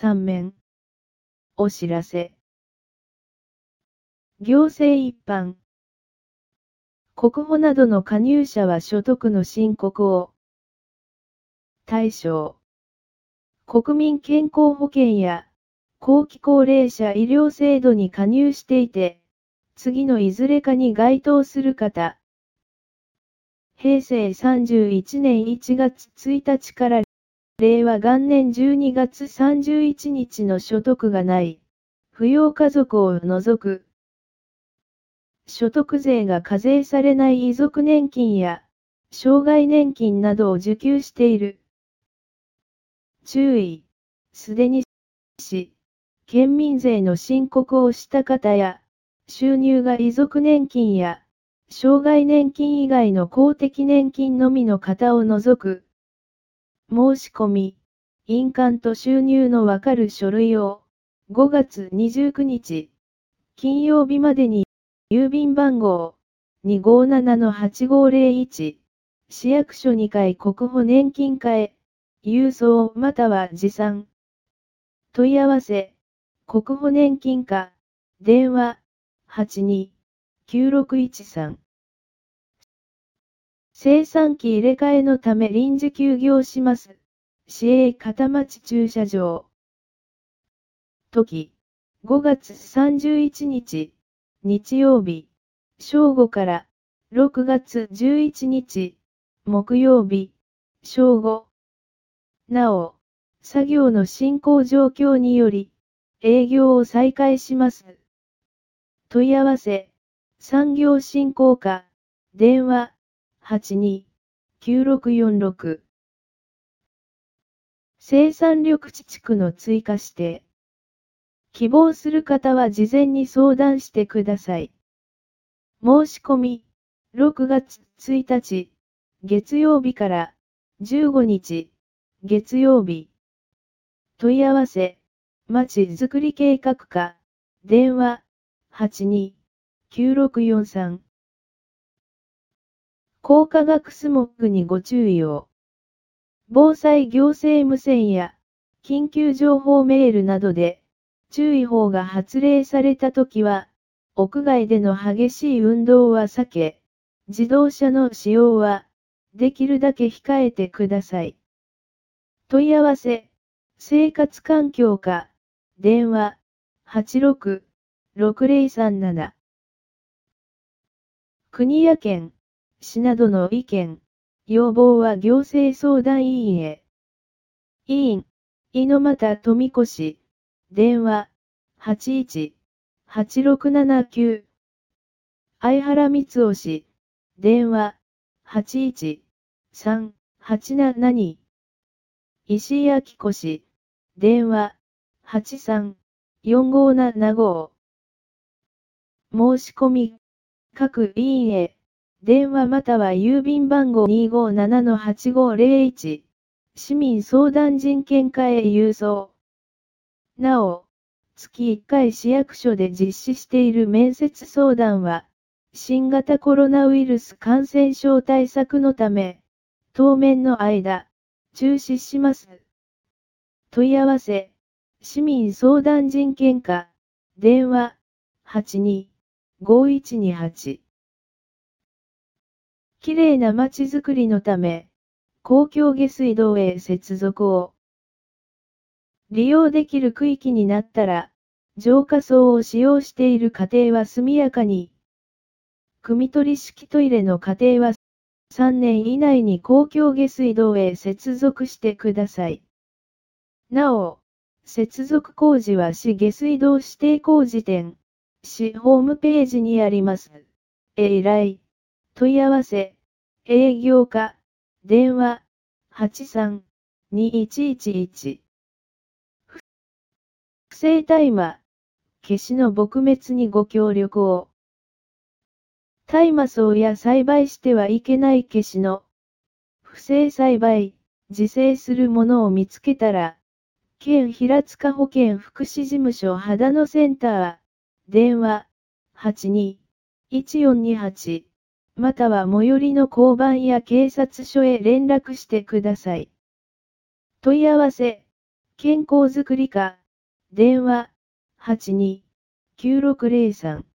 3面。お知らせ。行政一般。国保などの加入者は所得の申告を。対象。国民健康保険や後期高齢者医療制度に加入していて、次のいずれかに該当する方。平成31年1月1日から令和元年12月31日の所得がない、扶養家族を除く。所得税が課税されない遺族年金や、障害年金などを受給している。注意。すでに市、県民税の申告をした方や、収入が遺族年金や、障害年金以外の公的年金のみの方を除く。申し込み、印鑑と収入のわかる書類を、5月29日、金曜日までに、郵便番号、257-8501、市役所2階国保年金課へ、郵送または持参。問い合わせ、国保年金課、電話、82-9613。生産機入れ替えのため臨時休業します。市営片町駐車場。時、5月31日、日曜日、正午から、6月11日、木曜日、正午。なお、作業の進行状況により、営業を再開します。問い合わせ、産業振興課、電話、82-9646。生産緑地地区の追加指定。希望する方は事前に相談してください。申し込み、6月1日、月曜日から、15日、月曜日。問い合わせ、まちづくり計画課、電話、82-9643。光化学スモッグにご注意を。防災行政無線や、緊急情報メールなどで、注意報が発令されたときは、屋外での激しい運動は避け、自動車の使用は、できるだけ控えてください。問い合わせ、生活環境課、電話、86-6037。国や県、市などの意見、要望は行政相談委員へ。委員、猪俣富越、電話、81-8679。相原光雄、電話、81-3-872。石井明子、電話、83-4575。申し込み、各委員へ、電話または郵便番号257-8501、市民相談人権課へ郵送。なお、月1回市役所で実施している面接相談は、新型コロナウイルス感染症対策のため、当面の間、中止します。問い合わせ、市民相談人権課、電話、82-5128。きれいな街づくりのため、公共下水道へ接続を。利用できる区域になったら、浄化槽を使用している家庭は速やかに。汲み取り式トイレの家庭は、3年以内に公共下水道へ接続してください。なお、接続工事は市下水道指定工事店、市ホームページにあります。依頼、問い合わせ、営業課、電話、83-2111。不正大麻、ケシの撲滅にご協力を。大麻草や栽培してはいけないケシの不正栽培、自生するものを見つけたら、県平塚保健福祉事務所秦野センター、電話、82-1428、または最寄りの交番や警察署へ連絡してください。問い合わせ、 健康づくり課、電話、82-9603